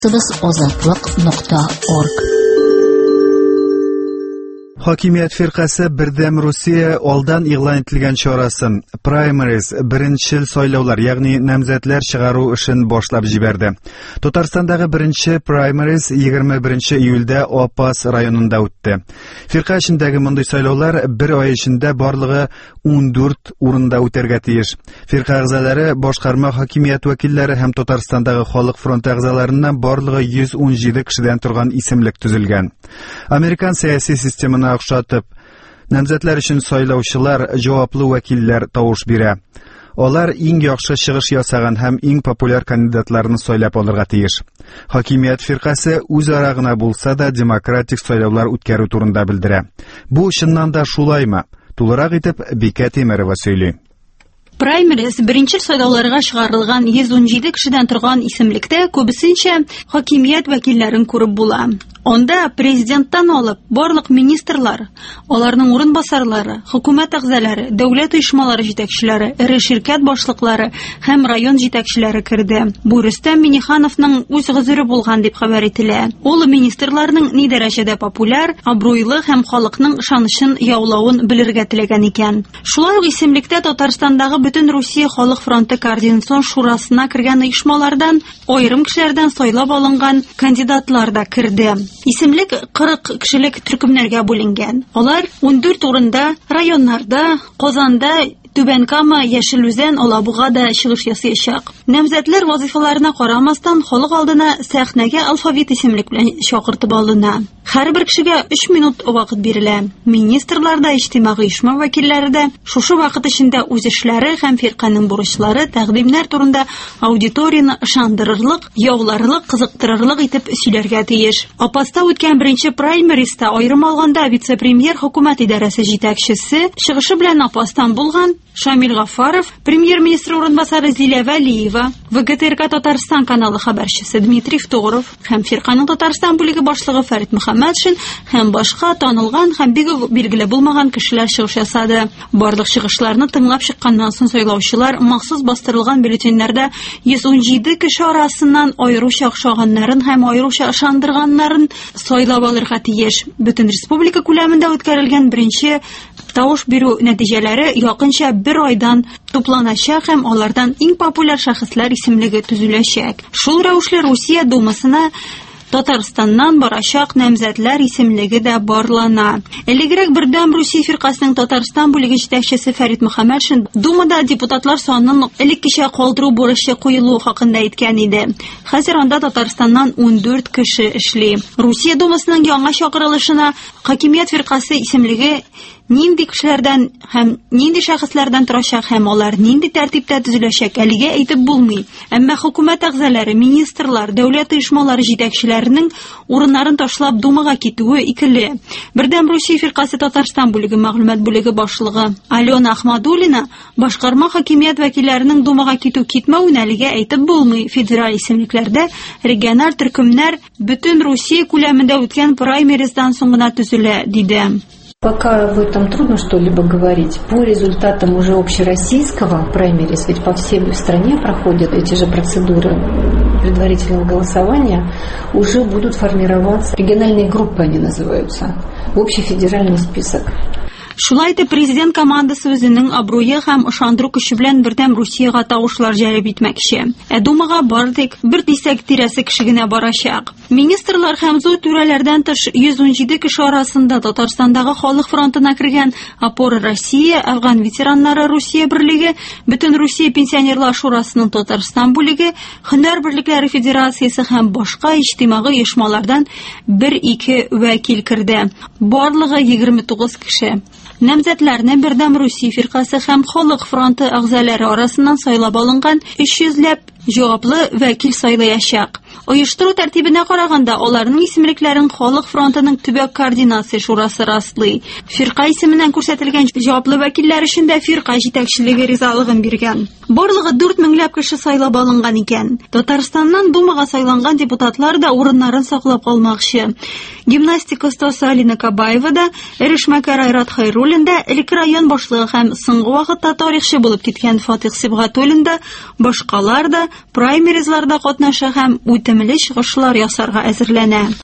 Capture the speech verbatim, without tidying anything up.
озатлык нокта орг. Хакимият фиркасы Бердәм Русия алдан игълан ителгән чарасын Primaries беренчел сайлаулар, ягъни намзәтләр чыгару эшен башлап җибәрде. Татарстандагы беренче Primaries егерме беренче июльдә Апас районында үтте. Фирка эшендәге мондый сайлаулар бер ай эчендә барлыгы ундүрт урында үтәргә тиеш. Фирка әгъзалары, башкарма хакимият вәкилләре һәм Татарстандагы Халык фронты әгъзаларыннан барлыгы йөз унҗиде кешедән торган исемлек төзелгән. Американ сәяси системына охшатып, намзәтләр өчен сайлаучылар җаваплы вәкилләр тавыш бирә. Алар иң яхшы чыгыш ясаган һәм иң популяр кандидатларны сайлап алырга тиеш. Хакимият фиркасы үзара гына булса да демократик сайлаулар үткәрү турында белдерә. Бу чыннан да шулаймы? Тулырак итеп Бикә Тимерова сөйли. Primaries беренче сайлауларга чыгарылган йөз унҗиде кешедән торган исемлектә күбесенчә хакимият вәкилләрен күреп була. Онда президенттан алып барлык министрлар, аларның урынбасарлары, хөкүмәт әгъзалары, дәүләт оешмалары җитәкчеләре, ире ширкәт башлыклары һәм район җитәкчеләре керде. Бу Рөстәм Миңнехановның үз гозере булган дип хәбәр ителә. Ул министрларның ни дәрәҗәдә популяр, абруйлы һәм халыкның ышанычын яулавын белергә теләгән икән. Шулай ук исемлектә Татарстандагы Бөтен Русия Халык фронты координацион шурасына кергән оешмалардан аерым кешеләрдән сайлап алынган кандидатлар да керде. Исемлек кырык кешелек төркемнәргә бүленгән. Алар ундүрт урында, районнарда, Казанда, Түбән Кама, Яшелүзән, Алабуга да чыгыш ясаячак. Намзәтләр вазифаларына карамастан халык алдына сәхнәгә алфавит исемлек белән чакыртып алына. Һәрбер кешегә өч минут вакыт бирелә. Министрлар да, иҗтимагый оешма вәкилләре дә шушы вакыт эчендә үз эшләре һәм фирканың бурычлары, тәкъдимнәр турында аудиторияны ышандырырлык, яуларлык, кызыктырырлык итеп сөйләргә тиеш. Апаста үткән беренче праймериста аерым алганда вице-премьер хөкүмәт идарәсе җитәкчесе, чыгышы белән Апастан булган Шамил Гафаров, премьер-министр урынбасары Зилә Вәлиева, ВГТРК Татарстан каналы хәбәрчесе Дмитрий Второв һәм фирканың Татарстан бүлеге башлыгы Фәрит Мөхәммәтшин һәм башка танылган һәм бик билгеле булмаган кешеләр чыгыш ясады. Барлык чыгышларны тыңлап чыкканнан соң сайлаучылар махсус бастырылган бюллетеннәрдә йөз унҗиде кеше арасыннан аеруча охшаганнарын һәм аеруча ышандырганнарын сайлап алырга тиеш. Бөтен республика күләмендә үткәрелгән беренче тавыш бирү нәтиҗәләре якынча бер айдан тупланачак һәм алардан иң популяр шәхесләр исемлеге төзеләчәк. Шул рәвешле Русия Думасына Татарстаннан барачак намзәтләр исемлеге дә барлана. Элегрәк Бердәм Русия фиркасының Татарстан бүлеге җитәкчесе Фәрит Мөхәммәтшин Думада депутатлар санын элеккечә калдыру бурычы куелу хакында әйткән иде. Хәзер анда Татарстаннан ундүрт кеше эшли. Русия Думасының яңа чакырылышына хакимият фиркасы исемлеге нинди кешеләрдән һәм нинди шәхесләрдән торачак һәм алар нинди тәртиптә төзеләчәк әлегә әйтеп булмый. Әмма хөкүмәт әгъзалары, министрлар, дәүләт оешмалары җитәкчеләренең урыннарын ташлап Думага китүе икеле. Бердәм Русия фиркасы Татарстан бүлеге мәгълүмат бүлеге башлыгы Алена Ахмадуллина башкарма хакимият вәкилләренең Думага китү китмәүен әлегә әйтеп булмый. Федераль исемлекләрдә региональ төркемнәр Бөтен Русия күләмендә үткән праймериздан соң гына төзелә, диде. Пока об этом трудно что-либо говорить. По результатам уже общероссийского праймерис, ведь по всей стране проходят эти же процедуры предварительного голосования, уже будут формироваться региональные группы, они называются, в общий федеральный список. Шулай да президент командасы үзенең абруе һәм ышандыру көче белән Бердәм Русиягә тавышлар җәлеп итмәкче. Ә Думага бардык бер дисәк тирәсе кеше генә барачак. Министрлар һәм зур түрәләрдән тыш йөз унҗиде кеше арасында Татарстандагы Халык фронтына кергән Опора Россия, Афган ветераннары Русия берлеге, Бөтен Русия пенсионерлар шурасының Татарстан бүлеге, Һөнәр берлекләре федерациясе һәм башка иҗтимагый оешмалардан бер-ике вәкил керде. Барлыгы егерме тугыз кеше. Намзәтләрне Бердәм Русия фиркасы һәм Халык фронты әгъзалары арасыннан сайлап алынган өч йөзләп җаваплы вәкил сайлаячак. Оештыру тәртибенә караганда аларның исемлекләрен Халык фронтының төбәк координация шурасы раслый. Фирка исеменнән күрсәтелгән җаваплы вәкилләр өчен дә фирка җитәкчелеге ризалыгын биргән. Барлыгы дүрт меңләп кеше сайлап алынган икән. Татарстаннан Думага сайланган депутатлар да урыннарын саклап калмакчы. Гимнастика остасы Алина Кабаева да, Эрешмәкәр Айрат Хайруллин да, элек район башлыгы һәм соңгы вакытта тарихчы булып киткән Фатих Сибгатуллин да, башкалар да праймеризларда катнаша һәм үтемле чыгышлар ясарга әзерләнә.